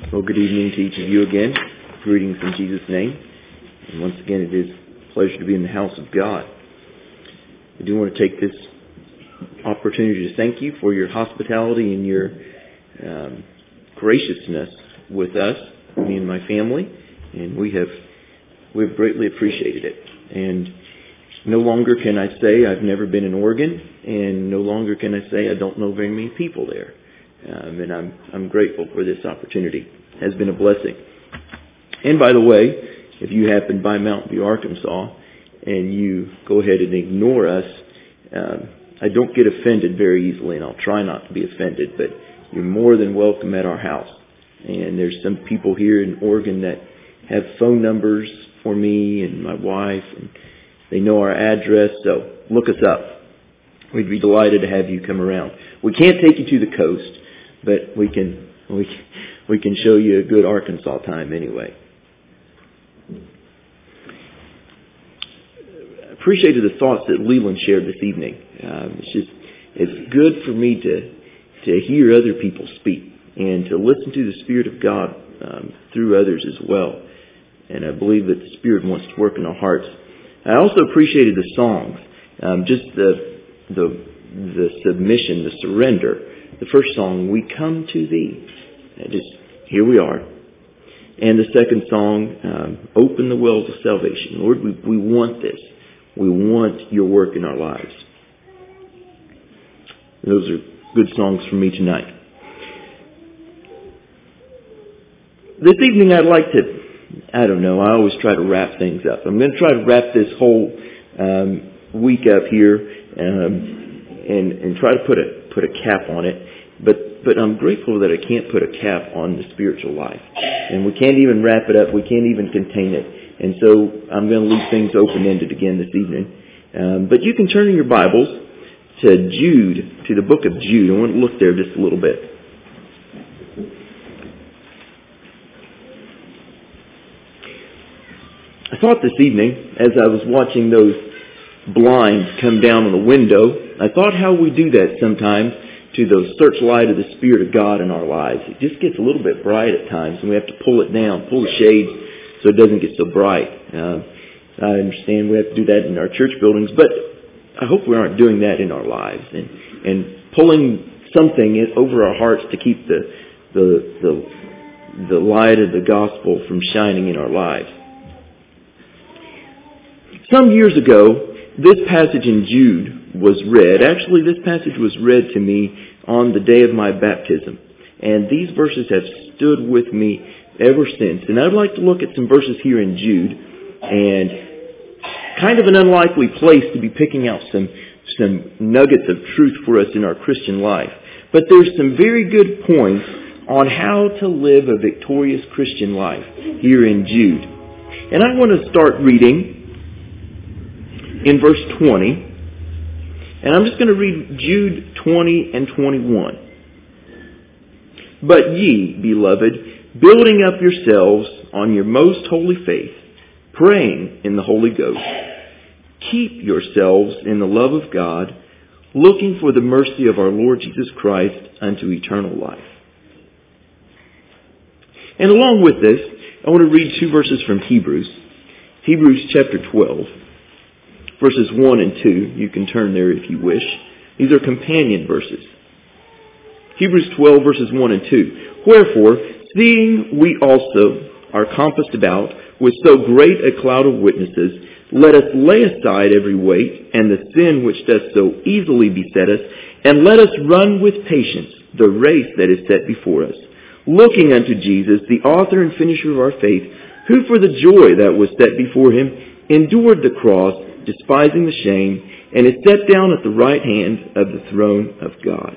Well, good evening to each of you again. Greetings in Jesus' name. And once again, it is a pleasure to be in the house of God. I do want to take this opportunity to thank you for your hospitality and your graciousness with us, me and my family, and we've greatly appreciated it. And no longer can I say I've never been in Oregon, and no longer can I say I don't know very many people there. And I'm grateful for this opportunity. It has been a blessing. And by the way, if you happen by Mountain View, Arkansas, and you go ahead and ignore us, I don't get offended very easily, and I'll try not to be offended, but you're more than welcome at our house. And there's some people here in Oregon that have phone numbers for me and my wife, and they know our address, so look us up. We'd be delighted to have you come around. We can't take you to the coast, but we can show you a good Arkansas time anyway. Appreciated the thoughts that Leland shared this evening. It's good for me to hear other people speak and to listen to the Spirit of God through others as well. And I believe that the Spirit wants to work in our hearts. I also appreciated the songs, just the submission, the surrender. The first song, "We Come to Thee," here we are. And the second song, "Open the Wells of Salvation." Lord, we want this. We want your work in our lives. Those are good songs for me tonight. This evening I'd like to, I always try to wrap things up. I'm going to try to wrap this whole week up here and try to put a cap on it. But I'm grateful that I can't put a cap on the spiritual life. And we can't even wrap it up. We can't even contain it. And so I'm going to leave things open-ended again this evening. But you can turn in your Bibles to Jude, to the book of Jude. I want to look there just a little bit. I thought this evening, as I was watching those blinds come down on the window, I thought how we do that sometimes to the searchlight of the Spirit of God in our lives. It just gets a little bit bright at times, and we have to pull it down, pull the shades so it doesn't get so bright. I understand we have to do that in our church buildings, but I hope we aren't doing that in our lives and pulling something over our hearts to keep the light of the gospel from shining in our lives. Some years ago, this passage in Jude was read. Actually, this passage was read to me on the day of my baptism. And these verses have stood with me ever since. And I'd like to look at some verses here in Jude. And kind of an unlikely place to be picking out some nuggets of truth for us in our Christian life. But there's some very good points on how to live a victorious Christian life here in Jude. And I want to start reading in verse 20. And I'm just going to read Jude 20 and 21. "But ye, beloved, building up yourselves on your most holy faith, praying in the Holy Ghost, keep yourselves in the love of God, looking for the mercy of our Lord Jesus Christ unto eternal life." And along with this, I want to read two verses from Hebrews. Hebrews chapter 12. Verses 1 and 2, you can turn there if you wish. These are companion verses. Hebrews 12 verses 1 and 2. "Wherefore, seeing we also are compassed about with so great a cloud of witnesses, let us lay aside every weight and the sin which doth so easily beset us, and let us run with patience the race that is set before us, looking unto Jesus, the author and finisher of our faith, who for the joy that was set before him endured the cross, despising the shame, and is set down at the right hand of the throne of God."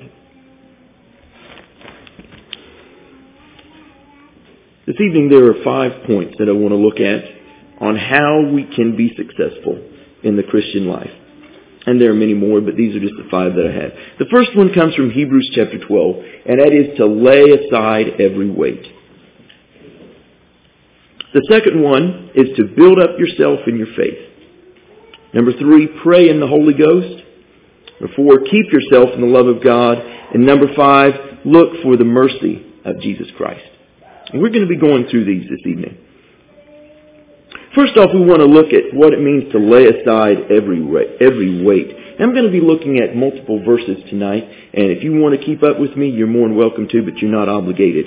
This evening there are 5 points that I want to look at on how we can be successful in the Christian life. And there are many more, but these are just the 5 that I have. The first one comes from Hebrews chapter 12, and that is to lay aside every weight. The second one is to build up yourself in your faith. Number 3, pray in the Holy Ghost. Number 4, keep yourself in the love of God. And number 5, look for the mercy of Jesus Christ. And we're going to be going through these this evening. First off, we want to look at what it means to lay aside every weight. And I'm going to be looking at multiple verses tonight, and if you want to keep up with me, you're more than welcome to, but you're not obligated.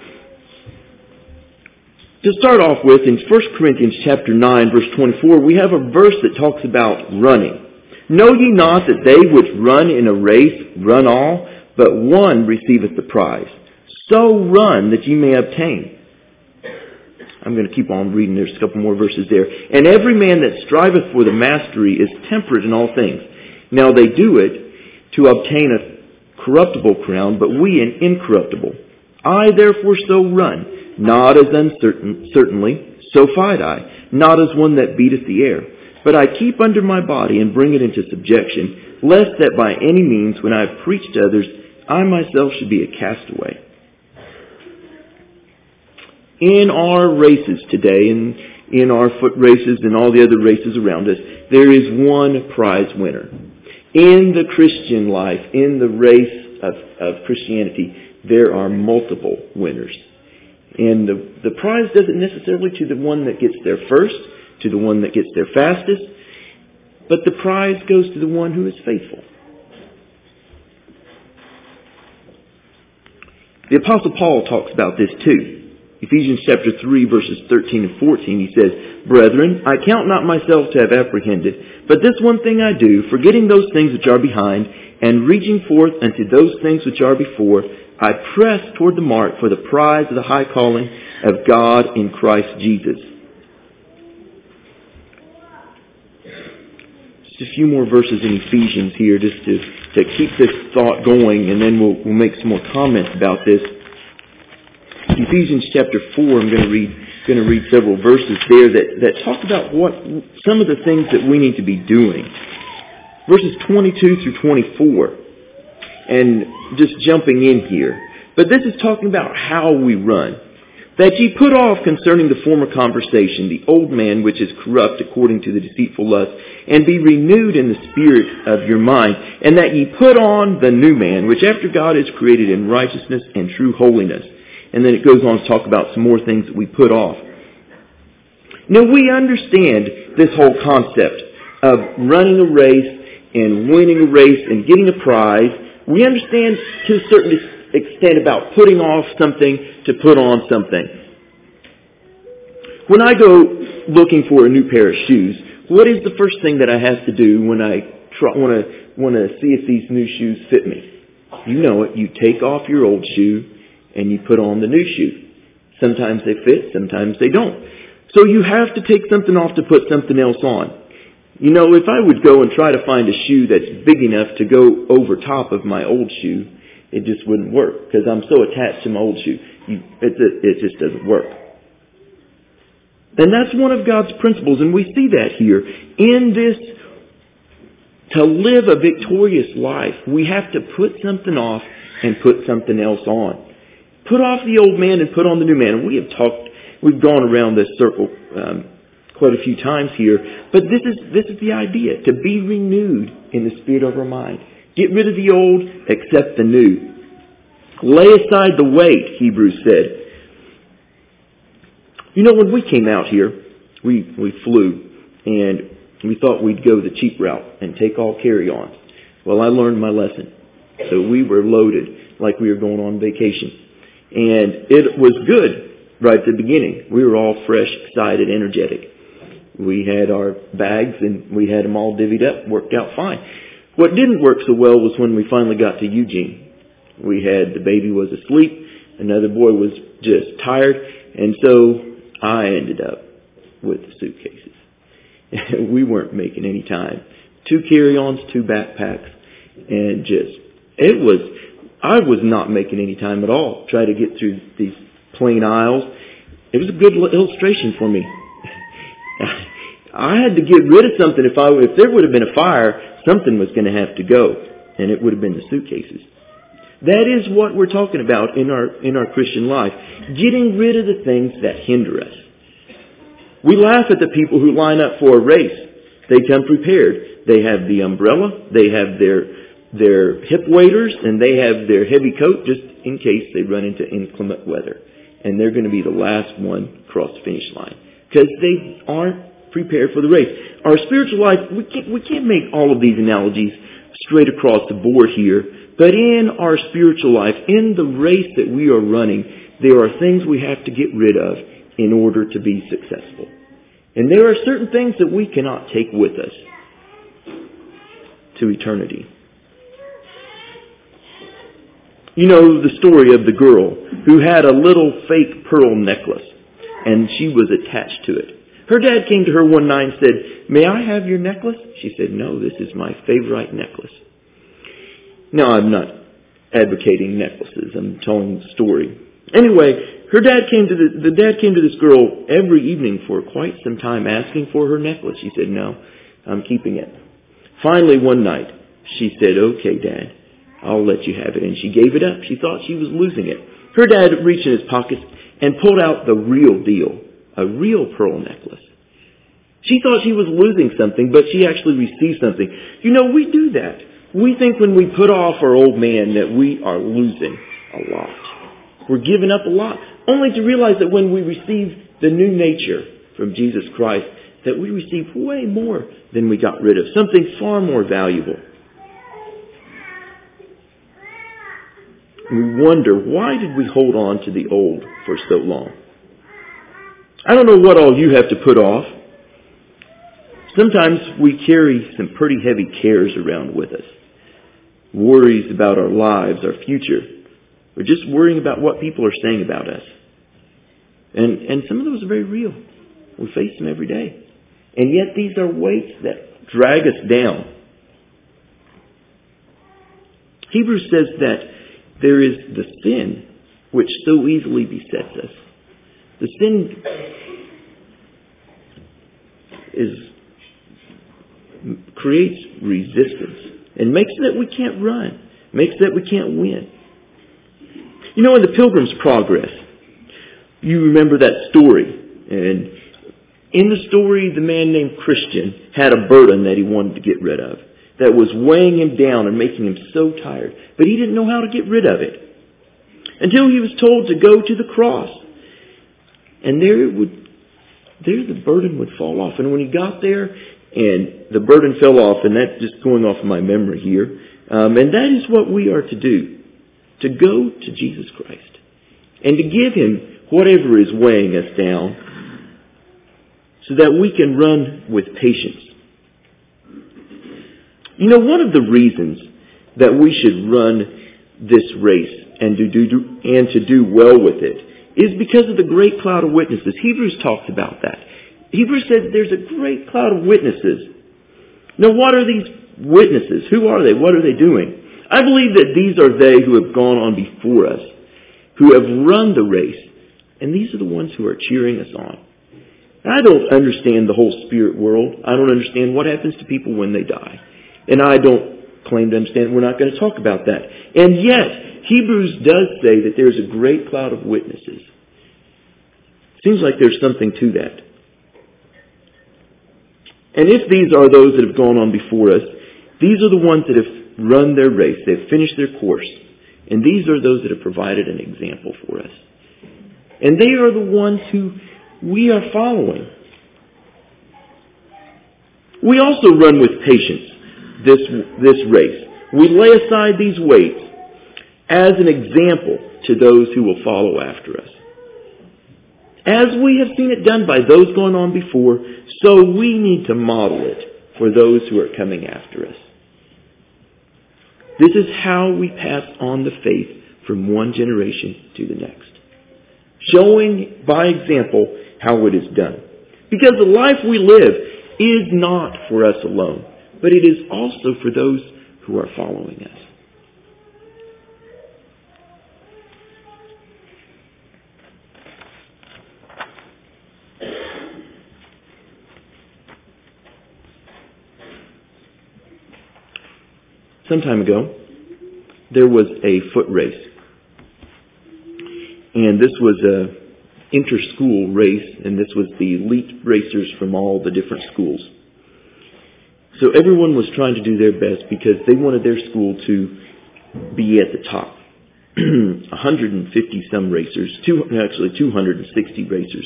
To start off with, in 1 Corinthians chapter 9, verse 24, we have a verse that talks about running. Know ye not that they which run in a race run all, but one receiveth the prize. So run that ye may obtain. I'm going to keep on reading. There's a couple more verses there. And every man that striveth for the mastery is temperate in all things. Now they do it to obtain a corruptible crown, but we an incorruptible. I therefore so run, not as uncertainly, so fight I, not as one that beateth the air. But I keep under my body and bring it into subjection, lest that by any means, when I have preached to others, I myself should be a castaway. In our races today, and in our foot races and all the other races around us, there is one prize winner. In the Christian life, in the race of Christianity, there are multiple winners. And the prize doesn't necessarily to the one that gets there first, to the one that gets there fastest, but the prize goes to the one who is faithful. The Apostle Paul talks about this too. Ephesians chapter 3, verses 13 and 14, he says, Brethren, I count not myself to have apprehended, but this one thing I do, forgetting those things which are behind, and reaching forth unto those things which are before, I press toward the mark for the prize of the high calling of God in Christ Jesus. Just a few more verses in Ephesians here, just to keep this thought going, and then we'll make some more comments about this. Ephesians chapter 4, I'm going to read several verses there that talk about what some of the things that we need to be doing. Verses 22 through 24. And just jumping in here. But this is talking about how we run. That ye put off concerning the former conversation the old man which is corrupt according to the deceitful lust, and be renewed in the spirit of your mind, and that ye put on the new man, which after God is created in righteousness and true holiness. And then it goes on to talk about some more things that we put off. Now we understand this whole concept of running a race and winning a race and getting a prize. We understand to a certain extent about putting off something to put on something. When I go looking for a new pair of shoes, what is the first thing that I have to do when I want to see if these new shoes fit me? You know it. You take off your old shoe and you put on the new shoe. Sometimes they fit, sometimes they don't. So you have to take something off to put something else on. You know, if I would go and try to find a shoe that's big enough to go over top of my old shoe, it just wouldn't work because I'm so attached to my old shoe. It just doesn't work. And that's one of God's principles, and we see that here. In this, to live a victorious life, we have to put something off and put something else on. Put off the old man and put on the new man. And we've gone around this circle quite a few times here, but this is the idea, to be renewed in the spirit of our mind. Get rid of the old, accept the new. Lay aside the weight, Hebrews said. You know, when we came out here, we flew, and we thought we'd go the cheap route and take all carry-ons. Well, I learned my lesson. So we were loaded like we were going on vacation. And it was good right at the beginning. We were all fresh, excited, energetic. We had our bags and we had them all divvied up. Worked out fine. What didn't work so well was when we finally got to Eugene. The baby was asleep. Another boy was just tired. And so I ended up with the suitcases. We weren't making any time. 2 carry-ons, 2 backpacks. And I was not making any time at all. Try to get through these plain aisles. It was a good illustration for me. I had to get rid of something. If there would have been a fire, something was going to have to go, and it would have been the suitcases. That is what we're talking about in our Christian life. Getting rid of the things that hinder us. We laugh at the people who line up for a race. They come prepared. They have the umbrella. They have their hip waders, and they have their heavy coat just in case they run into inclement weather. and they're going to be the last one across the finish line because they aren't prepared for the race. Our spiritual life, we can't make all of these analogies straight across the board here, but in our spiritual life, in the race that we are running, there are things we have to get rid of in order to be successful. And there are certain things that we cannot take with us to eternity. You know the story of the girl who had a little fake pearl necklace, and she was attached to it. Her dad came to her one night and said, "May I have your necklace?" She said, "No, this is my favorite necklace." Now, I'm not advocating necklaces. I'm telling the story. Anyway, the dad came to this girl every evening for quite some time asking for her necklace. She said, "No, I'm keeping it." Finally, one night, she said, "Okay, Dad, I'll let you have it." And she gave it up. She thought she was losing it. Her dad reached in his pockets and pulled out the real deal, a real pearl necklace. She thought she was losing something, but she actually received something. You know, we do that. We think when we put off our old man that we are losing a lot. We're giving up a lot, only to realize that when we receive the new nature from Jesus Christ, that we receive way more than we got rid of, something far more valuable. We wonder, why did we hold on to the old for so long? I don't know what all you have to put off. Sometimes we carry some pretty heavy cares around with us. Worries about our lives, our future. We're just worrying about what people are saying about us. And some of those are very real. We face them every day. And yet these are weights that drag us down. Hebrews says that there is the sin which so easily besets us. The sin creates resistance and makes it that we can't run, makes it that we can't win. You know, in the Pilgrim's Progress, you remember that story. And in the story, the man named Christian had a burden that he wanted to get rid of, that was weighing him down and making him so tired. But he didn't know how to get rid of it until he was told to go to the cross. And there the burden would fall off. And when he got there, and the burden fell off, and that's just going off of my memory here, and that is what we are to do, to go to Jesus Christ and to give Him whatever is weighing us down so that we can run with patience. You know, one of the reasons that we should run this race and to do well with it is because of the great cloud of witnesses. Hebrews talks about that. Hebrews says there's a great cloud of witnesses. Now, what are these witnesses? Who are they? What are they doing? I believe that these are they who have gone on before us, who have run the race, and these are the ones who are cheering us on. I don't understand the whole spirit world. I don't understand what happens to people when they die. And I don't claim to understand. We're not going to talk about that. And yet, Hebrews does say that there's a great cloud of witnesses. Seems like there's something to that. And if these are those that have gone on before us, these are the ones that have run their race. They've finished their course. And these are those that have provided an example for us. And they are the ones who we are following. We also run with patience this race. We lay aside these weights as an example to those who will follow after us. As we have seen it done by those going on before, so we need to model it for those who are coming after us. This is how we pass on the faith from one generation to the next. Showing by example how it is done. Because the life we live is not for us alone, but it is also for those who are following us. Some time ago, there was a foot race. And this was an inter-school race, and this was the elite racers from all the different schools. So everyone was trying to do their best because they wanted their school to be at the top. 150 some racers, 260 racers,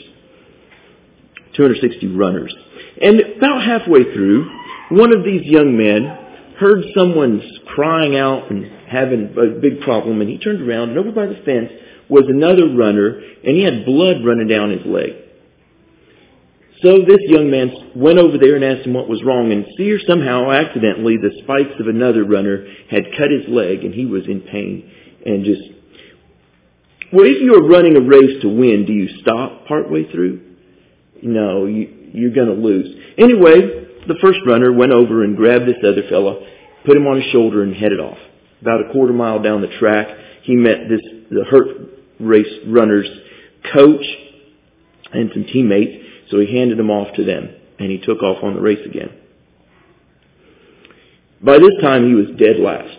260 runners. And about halfway through, one of these young men heard someone crying out and having a big problem, and he turned around, and over by the fence was another runner, and he had blood running down his leg. So this young man went over there and asked him what was wrong, and somehow, accidentally, the spikes of another runner had cut his leg, and he was in pain. And well, if you are running a race to win, do you stop partway through? No, you're going to lose. Anyway, the first runner went over and grabbed this other fella, put him on his shoulder, and headed off. About a quarter mile down the track, he met the hurt race runner's coach and some teammates, so he handed them off to them, and he took off on the race again. By this time, he was dead last.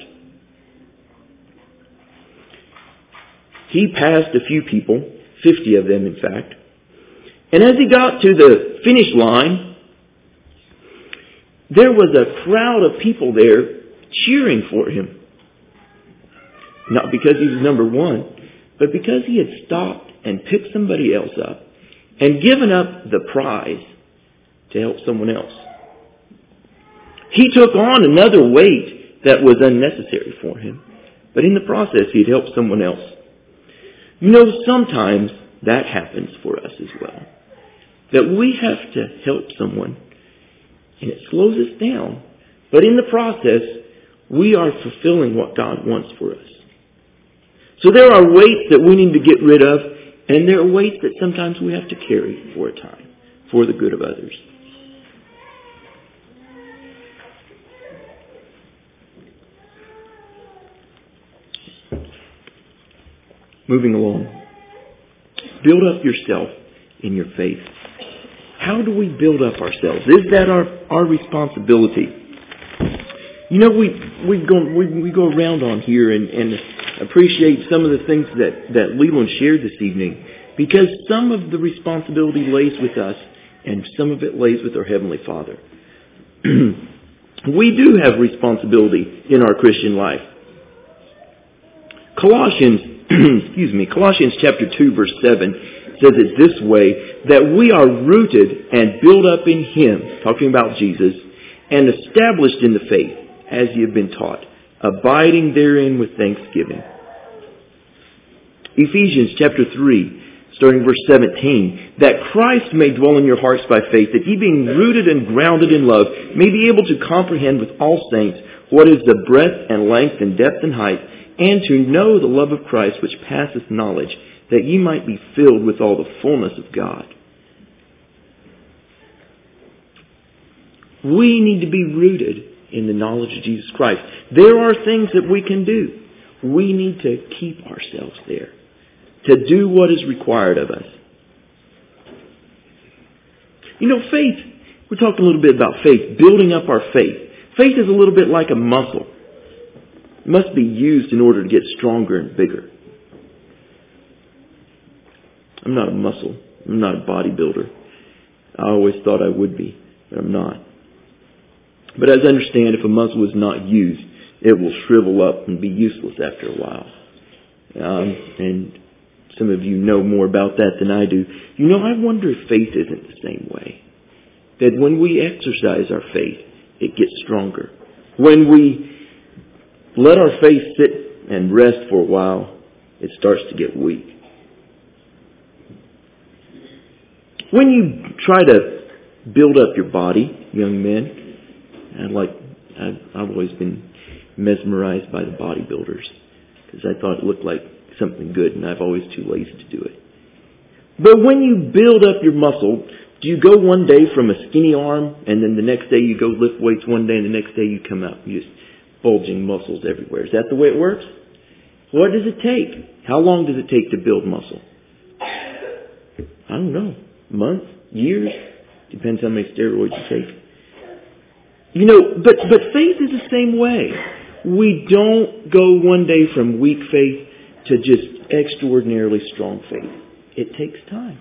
He passed a few people, 50 of them in fact, and as he got to the finish line, there was a crowd of people there cheering for him. Not because he was number one, but because he had stopped and picked somebody else up and given up the prize to help someone else. He took on another weight that was unnecessary for him, but in the process he'd helped someone else. You know, sometimes that happens for us as well. That we have to help someone, and it slows us down. But in the process, we are fulfilling what God wants for us. So there are weights that we need to get rid of, and there are weights that sometimes we have to carry for a time, for the good of others. Moving along. Build up yourself in your faith. How do we build up ourselves? Is that our responsibility? You know, we go around on here and appreciate some of the things that Leland shared this evening, because some of the responsibility lays with us and some of it lays with our Heavenly Father. We do have responsibility in our Christian life. Colossians chapter 2 verse 7 says it this way, that we are rooted and built up in Him, talking about Jesus, and established in the faith as ye have been taught, abiding therein with thanksgiving. Ephesians chapter 3, starting verse 17, that Christ may dwell in your hearts by faith, that ye being rooted and grounded in love, may be able to comprehend with all saints what is the breadth and length and depth and height, and to know the love of Christ which passeth knowledge, that ye might be filled with all the fullness of God. We need to be rooted in the knowledge of Jesus Christ. There are things that we can do. We need to keep ourselves there, to do what is required of us. You know, faith, we're talking a little bit about faith, building up our faith. Faith is a little bit like a muscle. It must be used in order to get stronger and bigger. I'm not a muscle. I'm not a bodybuilder. I always thought I would be, but I'm not. But as I understand, if a muscle is not used, it will shrivel up and be useless after a while. And some of you know more about that than I do. You know, I wonder if faith isn't the same way. That when we exercise our faith, it gets stronger. When we let our faith sit and rest for a while, it starts to get weak. When you try to build up your body, young men, I've always been mesmerized by the bodybuilders because I thought it looked like something good, and I've always too lazy to do it. But when you build up your muscle, do you go one day from a skinny arm, and then the next day you go lift weights one day, and the next day you come out just bulging muscles everywhere? Is that the way it works? What does it take? How long does it take to build muscle? I don't know. Months? Years? Depends how many steroids you take. You know, but faith is the same way. We don't go one day from weak faith to just extraordinarily strong faith. It takes time.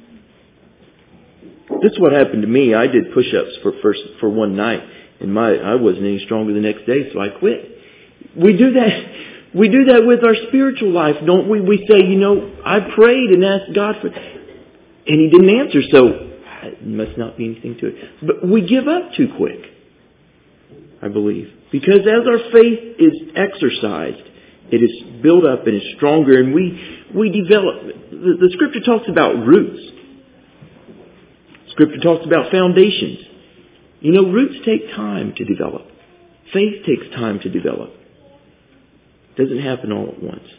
This is what happened to me. I did push-ups for one night, and I wasn't any stronger the next day, so I quit. We do that. We do that with our spiritual life, don't we? We say, I prayed and asked God for, and He didn't answer, so it must not be anything to it. But we give up too quick, I believe. Because as our faith is exercised, it is built up and is stronger, and we develop. The Scripture talks about roots. Scripture talks about foundations. Roots take time to develop. Faith takes time to develop. It doesn't happen all at once.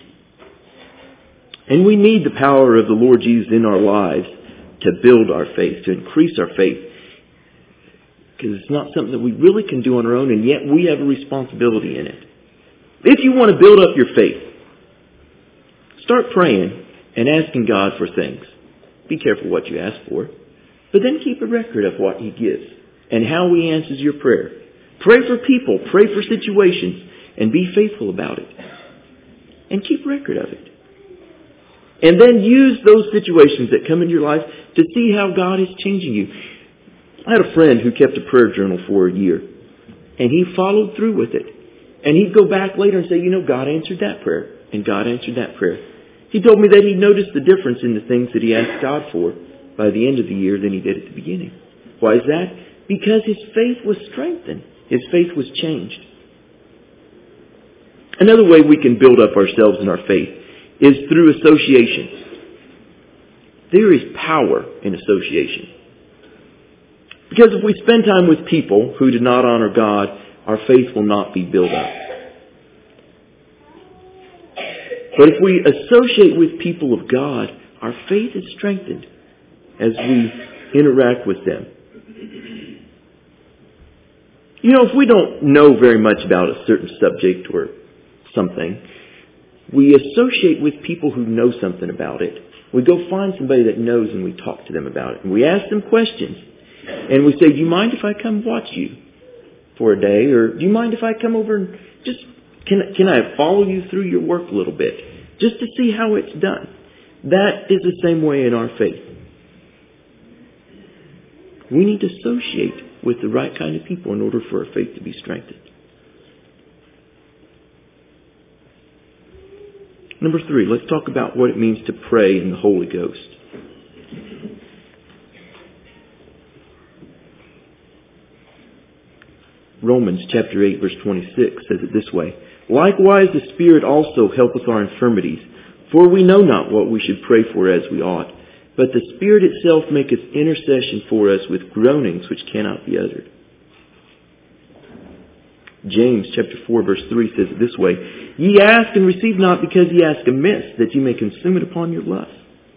And we need the power of the Lord Jesus in our lives to build our faith, to increase our faith. Because it's not something that we really can do on our own, and yet we have a responsibility in it. If you want to build up your faith, start praying and asking God for things. Be careful what you ask for. But then keep a record of what He gives and how He answers your prayer. Pray for people, pray for situations, and be faithful about it. And keep record of it. And then use those situations that come in your life to see how God is changing you. I had a friend who kept a prayer journal for a year. And he followed through with it. And he'd go back later and say, God answered that prayer. And God answered that prayer. He told me that he noticed the difference in the things that he asked God for by the end of the year than he did at the beginning. Why is that? Because his faith was strengthened. His faith was changed. Another way we can build up ourselves in our faith is through association. There is power in association. Because if we spend time with people who do not honor God, our faith will not be built up. But if we associate with people of God, our faith is strengthened as we interact with them. If we don't know very much about a certain subject or something, we associate with people who know something about it. We go find somebody that knows and we talk to them about it. And we ask them questions. And we say, do you mind if I come watch you for a day? Or do you mind if I come over and just, can I follow you through your work a little bit? Just to see how it's done. That is the same way in our faith. We need to associate with the right kind of people in order for our faith to be strengthened. Number 3, let's talk about what it means to pray in the Holy Ghost. Romans chapter 8 verse 26 says it this way. Likewise the Spirit also helpeth our infirmities, for we know not what we should pray for as we ought. But the Spirit itself maketh intercession for us with groanings which cannot be uttered. James chapter 4 verse 3 says it this way. Ye ask and receive not because ye ask amiss, that ye may consume it upon your lust.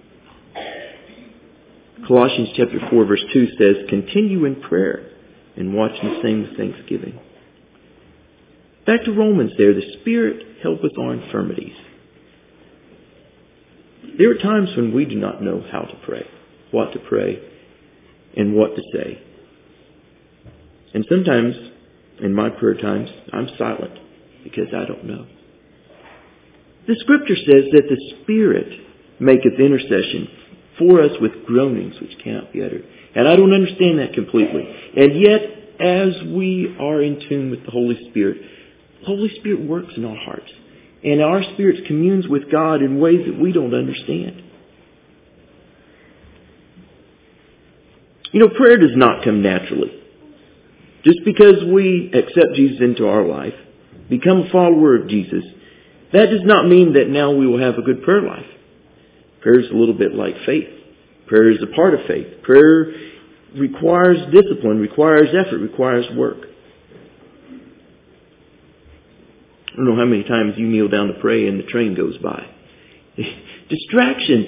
Colossians chapter 4 verse 2 says, continue in prayer and watch the same with thanksgiving. Back to Romans there, the Spirit helpeth our infirmities. There are times when we do not know how to pray, what to pray, and what to say. And sometimes, in my prayer times, I'm silent because I don't know. The Scripture says that the Spirit maketh intercession for us with groanings which cannot be uttered. And I don't understand that completely. And yet, as we are in tune with the Holy Spirit works in our hearts. And our spirits communes with God in ways that we don't understand. Prayer does not come naturally. Just because we accept Jesus into our life, become a follower of Jesus, that does not mean that now we will have a good prayer life. Prayer is a little bit like faith. Prayer is a part of faith. Prayer requires discipline, requires effort, requires work. I don't know how many times you kneel down to pray and the train goes by. Distractions.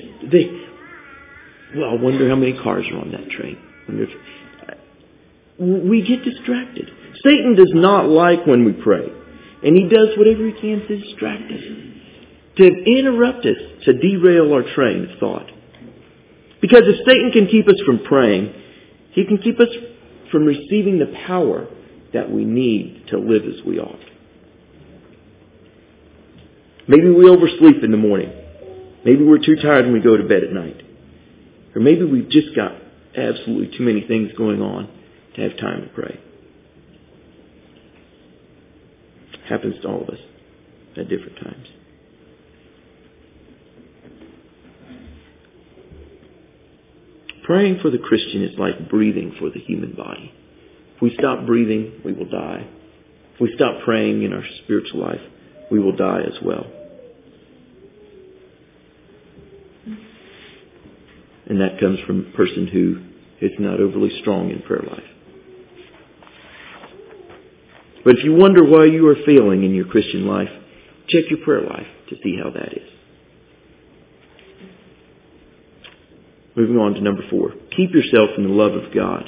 I wonder how many cars are on that train. We get distracted. Satan does not like when we pray. And he does whatever he can to distract us. To interrupt us, to derail our train of thought. Because if Satan can keep us from praying, he can keep us from receiving the power that we need to live as we ought. Maybe we oversleep in the morning. Maybe we're too tired when we go to bed at night. Or maybe we've just got absolutely too many things going on to have time to pray. Happens to all of us. at different times. Praying for the Christian is like breathing for the human body. If we stop breathing, we will die. If we stop praying in our spiritual life, we will die as well. And that comes from a person who is not overly strong in prayer life. But if you wonder why you are failing in your Christian life, check your prayer life to see how that is. Moving on to number 4. Keep yourself in the love of God.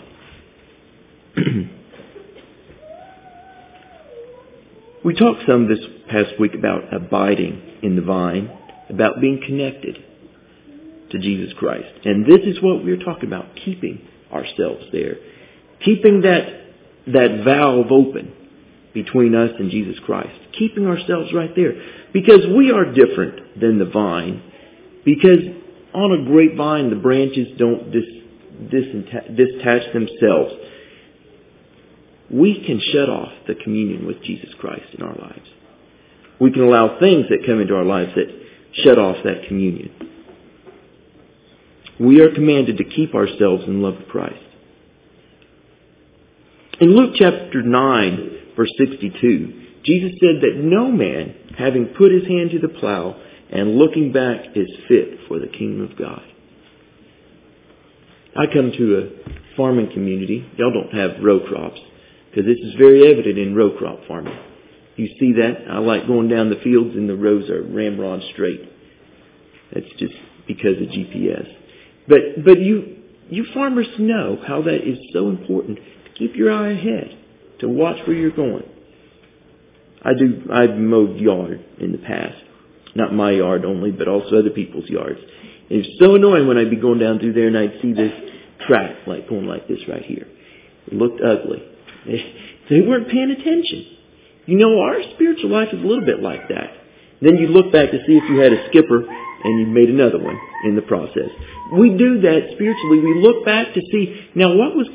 We talked some this past week about abiding in the vine, about being connected to Jesus Christ. And this is what we're talking about, keeping ourselves there. Keeping that valve open between us and Jesus Christ. Keeping ourselves right there. Because we are different than the vine. Because on a grapevine, the branches don't detach themselves. We can shut off the communion with Jesus Christ in our lives. We can allow things that come into our lives that shut off that communion. We are commanded to keep ourselves in love of Christ. In Luke chapter 9, verse 62, Jesus said that no man, having put his hand to the plow and looking back, is fit for the kingdom of God. I come to a farming community. Y'all don't have row crops, because this is very evident in row crop farming. You see that? I like going down the fields and the rows are ramrod straight. That's just because of GPS. But you farmers know how that is so important to keep your eye ahead, to watch where you're going. I've mowed yard in the past. Not my yard only, but also other people's yards. And it's so annoying when I'd be going down through there and I'd see this track like going like this right here. It looked ugly. They weren't paying attention. You know, our spiritual life is a little bit like that. Then you look back to see if you had a skipper and you made another one in the process. We do that spiritually. We look back to see, now what was,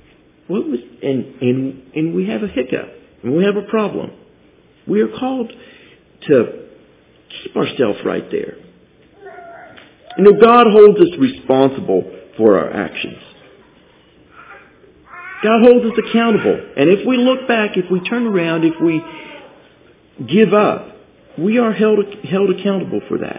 and we have a hiccup, and we have a problem. We are called to keep ourselves right there. You know, God holds us responsible for our actions. God holds us accountable. And if we look back, if we turn around, if we give up, we are held accountable for that.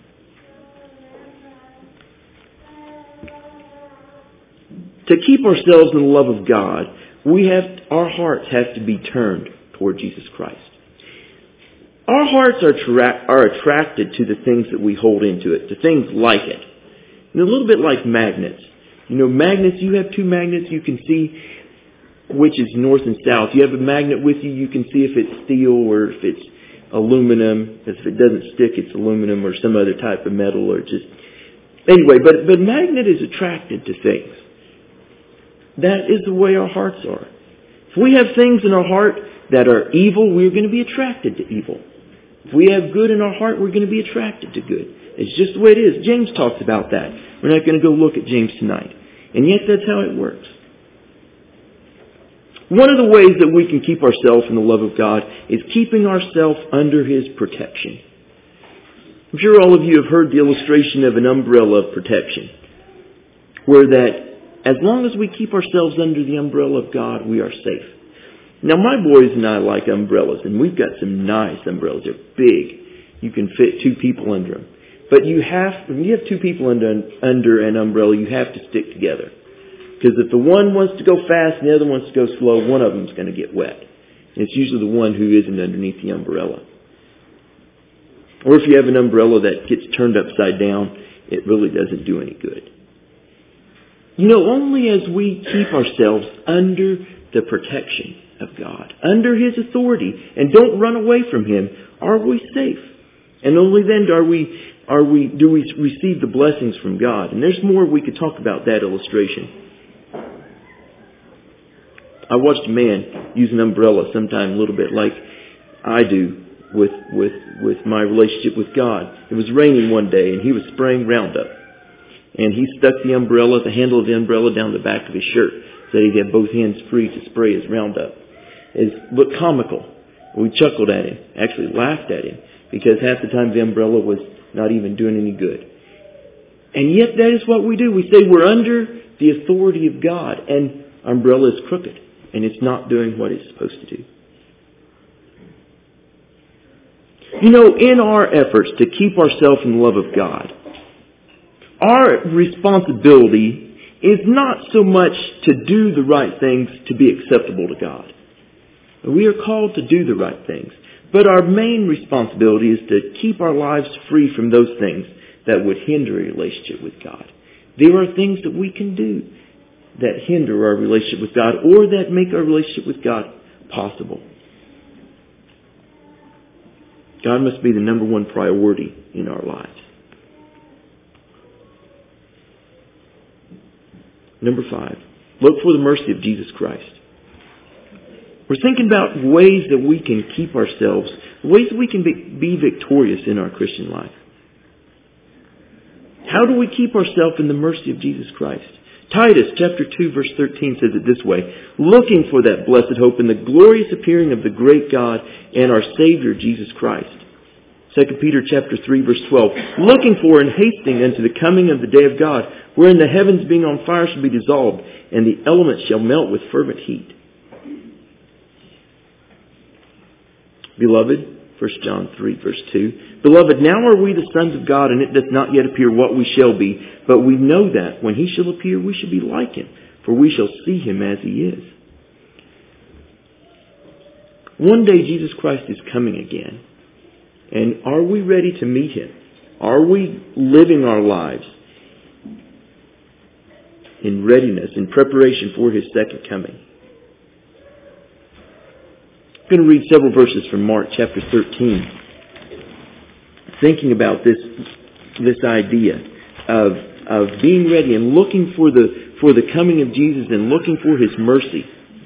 To keep ourselves in the love of God, our hearts have to be turned toward Jesus Christ. Our hearts are attracted to the things that we hold into it, to things like it. And a little bit like magnets. You know, magnets, you have two magnets, you can see which is north and south. You have a magnet with you, you can see if it's steel or if it's aluminum. If it doesn't stick, it's aluminum or some other type of metal or just... Anyway, but magnet is attracted to things. That is the way our hearts are. If we have things in our heart that are evil, we're going to be attracted to evil. If we have good in our heart, we're going to be attracted to good. It's just the way it is. James talks about that. We're not going to go look at James tonight. And yet that's how it works. One of the ways that we can keep ourselves in the love of God is keeping ourselves under His protection. I'm sure all of you have heard the illustration of an umbrella of protection, where that as long as we keep ourselves under the umbrella of God, we are safe. Now, my boys and I like umbrellas, and we've got some nice umbrellas. They're big. You can fit 2 people under them. But when you have 2 people under an umbrella, you have to stick together. Because if the one wants to go fast and the other wants to go slow, one of them is going to get wet. And it's usually the one who isn't underneath the umbrella. Or if you have an umbrella that gets turned upside down, it really doesn't do any good. You know, only as we keep ourselves under the protection of God, under His authority, and don't run away from Him, are we safe. And only then do we receive the blessings from God. And there's more we could talk about that illustration. I watched a man use an umbrella sometime a little bit like I do with my relationship with God. It was raining one day and he was spraying Roundup. And he stuck the handle of the umbrella down the back of his shirt so that he'd have both hands free to spray his Roundup. It looked comical. We chuckled at him, actually laughed at him, because half the time the umbrella was not even doing any good. And yet that is what we do. We say we're under the authority of God, and our umbrella is crooked, and it's not doing what it's supposed to do. In our efforts to keep ourselves in the love of God, our responsibility is not so much to do the right things to be acceptable to God. We are called to do the right things. But our main responsibility is to keep our lives free from those things that would hinder a relationship with God. There are things that we can do that hinder our relationship with God or that make our relationship with God possible. God must be the number one priority in our lives. Number 5, look for the mercy of Jesus Christ. We're thinking about ways that we can keep ourselves, ways that we can be victorious in our Christian life. How do we keep ourselves in the mercy of Jesus Christ? Titus chapter 2 verse 13 says it this way, looking for that blessed hope and the glorious appearing of the great God and our Savior Jesus Christ. 2 Peter chapter 3 verse 12, looking for and hasting unto the coming of the day of God, wherein the heavens being on fire shall be dissolved, and the elements shall melt with fervent heat. Beloved, 1 John 3 verse 2, Beloved, now are we the sons of God, and it doth not yet appear what we shall be, but we know that when He shall appear, we shall be like Him, for we shall see Him as He is. One day Jesus Christ is coming again. And are we ready to meet Him? Are we living our lives in readiness, in preparation for His second coming? I'm going to read several verses from Mark chapter 13. Thinking about this idea of being ready and looking for the coming of Jesus and looking for His mercy.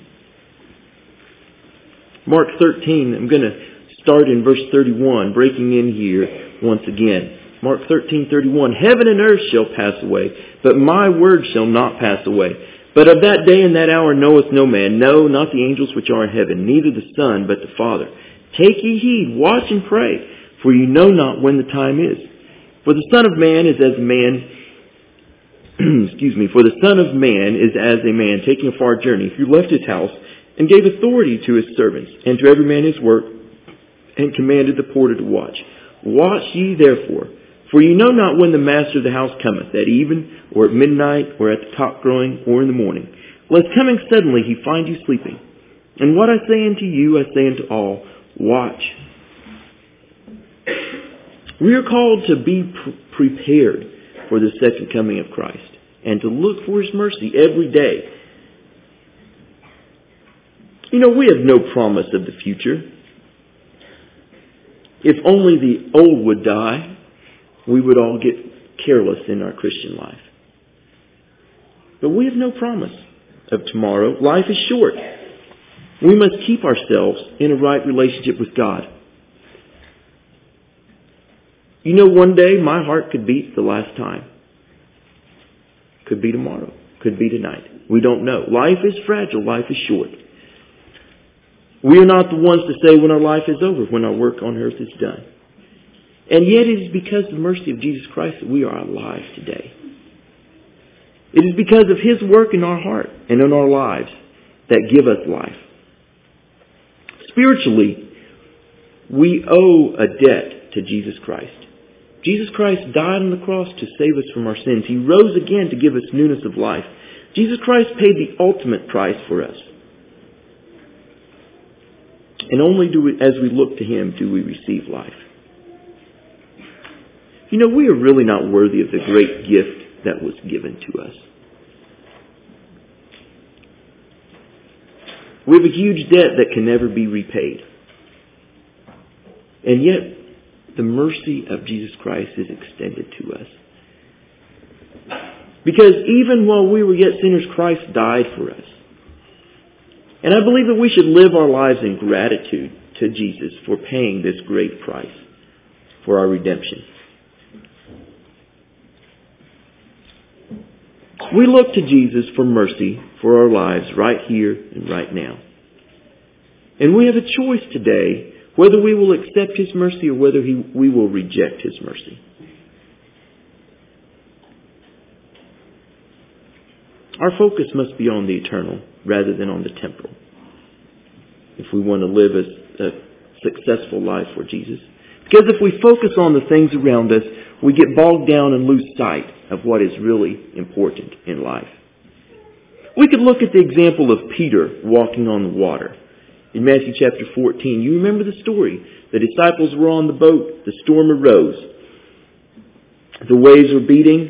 Mark 13, I'm going to start in verse 31, breaking in here once again. Mark 13:31, Heaven and earth shall pass away, but my word shall not pass away. But of that day and that hour knoweth no man, no, not the angels which are in heaven, neither the Son, but the Father. Take ye heed, watch and pray, for you know not when the time is. For the Son of Man is as a man, for the Son of Man is as a man taking a far journey, who left his house and gave authority to his servants, and to every man his work, and commanded the porter to watch. Watch ye therefore, for you know not when the master of the house cometh, at even, or at midnight, or at the cock crowing, or in the morning, lest coming suddenly he find you sleeping. And what I say unto you, I say unto all, watch. We are called to be prepared for the second coming of Christ, and to look for His mercy every day. We have no promise of the future. If only the old would die, we would all get careless in our Christian life. But we have no promise of tomorrow. Life is short. We must keep ourselves in a right relationship with God. One day my heart could beat the last time. Could be tomorrow. Could be tonight. We don't know. Life is fragile. Life is short. We are not the ones to say when our life is over, when our work on earth is done. And yet it is because of the mercy of Jesus Christ that we are alive today. It is because of His work in our heart and in our lives that give us life. Spiritually, we owe a debt to Jesus Christ. Jesus Christ died on the cross to save us from our sins. He rose again to give us newness of life. Jesus Christ paid the ultimate price for us. And only as we look to Him do we receive life. We are really not worthy of the great gift that was given to us. We have a huge debt that can never be repaid. And yet, the mercy of Jesus Christ is extended to us. Because even while we were yet sinners, Christ died for us. And I believe that we should live our lives in gratitude to Jesus for paying this great price for our redemption. We look to Jesus for mercy for our lives right here and right now. And we have a choice today whether we will accept His mercy or whether we will reject His mercy. Our focus must be on the eternal rather than on the temporal if we want to live a successful life for Jesus. Because if we focus on the things around us, we get bogged down and lose sight of what is really important in life. We could look at the example of Peter walking on the water. In Matthew chapter 14, you remember the story. The disciples were on the boat. The storm arose. The waves were beating.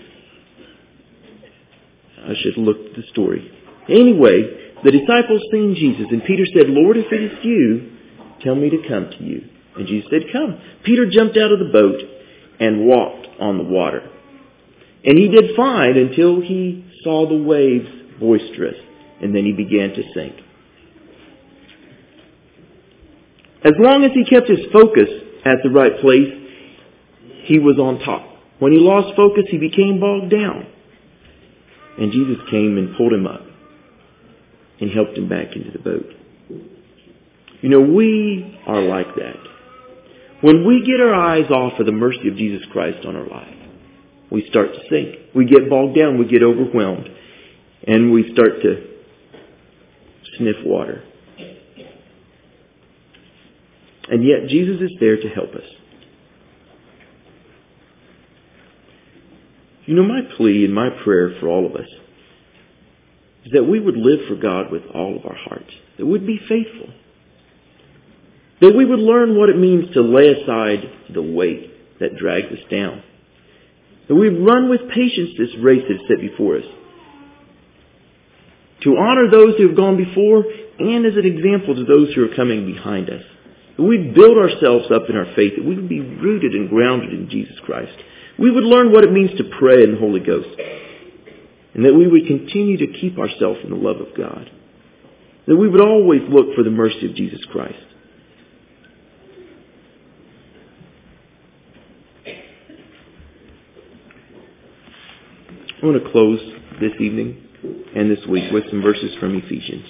I should look at the story. Anyway, the disciples seen Jesus, and Peter said, "Lord, if it is you, tell me to come to you." And Jesus said, "Come." Peter jumped out of the boat and walked on the water. And he did fine until he saw the waves boisterous, and then he began to sink. As long as he kept his focus at the right place, he was on top. When he lost focus, he became bogged down. And Jesus came and pulled him up and helped him back into the boat. You know, we are like that. When we get our eyes off of the mercy of Jesus Christ on our life, we start to sink. We get bogged down. We get overwhelmed. And we start to sniff water. And yet Jesus is there to help us. You know, my plea and my prayer for all of us is that we would live for God with all of our hearts. That we'd be faithful. That we would learn what it means to lay aside the weight that drags us down. That we'd run with patience this race that's set before us. To honor those who have gone before and as an example to those who are coming behind us. That we'd build ourselves up in our faith. That we would be rooted and grounded in Jesus Christ. We would learn what it means to pray in the Holy Ghost. And that we would continue to keep ourselves in the love of God. That we would always look for the mercy of Jesus Christ. I want to close this evening and this week with some verses from Ephesians.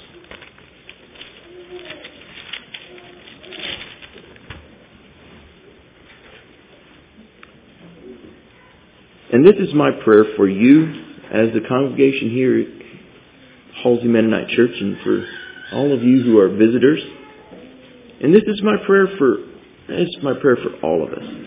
And this is my prayer for you as the congregation here at Halsey Mennonite Church and for all of you who are visitors. And this is my prayer for all of us.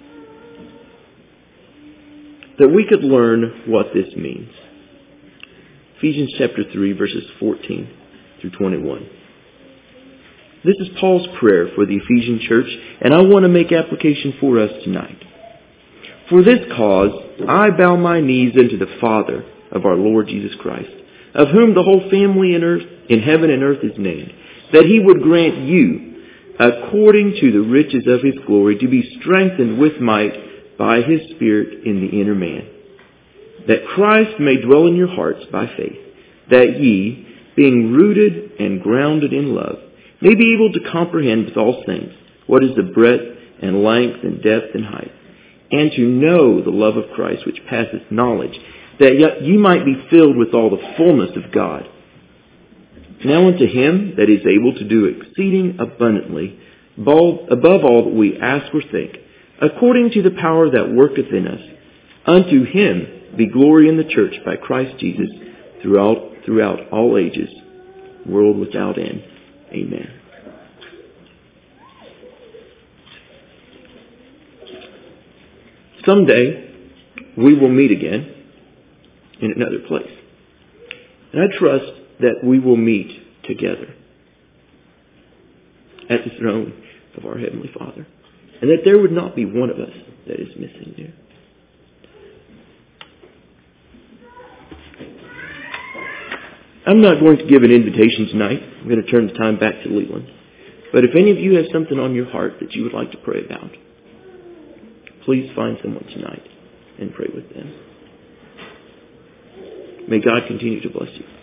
That we could learn what this means. Ephesians chapter 3 verses 14 through 21. This is Paul's prayer for the Ephesian church, and I want to make application for us tonight. For this cause, I bow my knees unto the Father of our Lord Jesus Christ, of whom the whole family in heaven and earth is named, that He would grant you, according to the riches of His glory, to be strengthened with might by His Spirit in the inner man, that Christ may dwell in your hearts by faith, that ye, being rooted and grounded in love, may be able to comprehend with all saints what is the breadth and length and depth and height, and to know the love of Christ which passeth knowledge, that ye might be filled with all the fullness of God. Now unto Him that is able to do exceeding abundantly, above all that we ask or think, according to the power that worketh in us, unto Him be glory in the church by Christ Jesus throughout all ages, world without end. Amen. Someday, we will meet again in another place. And I trust that we will meet together at the throne of our Heavenly Father. And that there would not be one of us that is missing there. I'm not going to give an invitation tonight. I'm going to turn the time back to Leland. But if any of you have something on your heart that you would like to pray about, please find someone tonight and pray with them. May God continue to bless you.